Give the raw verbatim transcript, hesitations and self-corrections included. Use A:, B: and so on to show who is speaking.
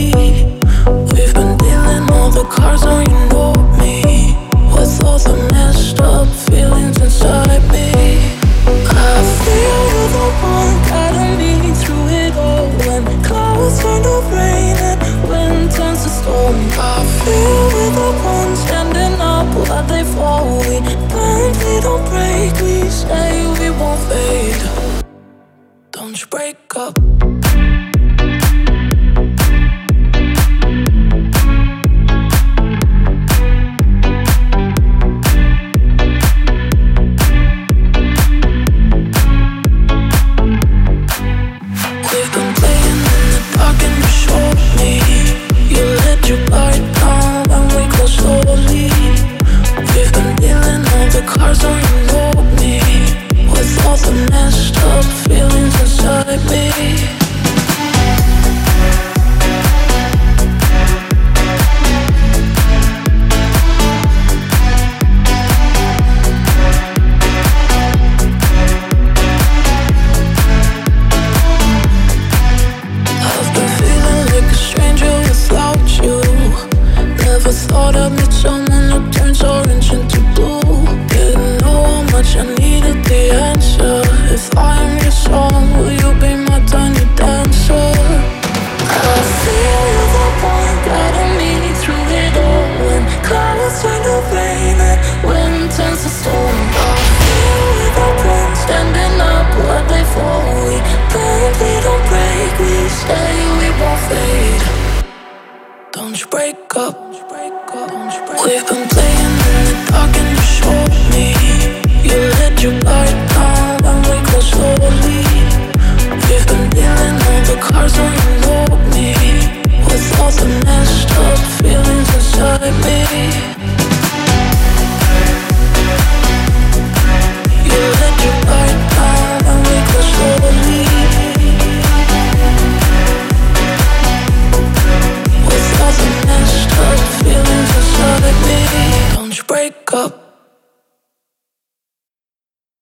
A: We've been dealing all the cards on, you know me. With all the messed up feelings inside me, I feel you're the one guiding me through it all. When clouds turn to rain and wind turns to storm, I feel we're the ones standing up while they fall. We bend, we don't break, we say we won't fade. Don't you break up. Cars on, you know me. With all the messed up feelings inside me, I've been feeling like a stranger without you. Never thought I'd meet someone who turns orange into blue. Didn't know how much I needed the answer. If I'm your song, will you be my tiny dancer? I feel you're the one guiding me through it all. When clouds turn to rain and wind turns to storm, I feel we're the ones standing up while they fall. We bend, we don't break, we stay, we won't fade. Don't you break up. We've been playing in the dark and you showed me. You let your body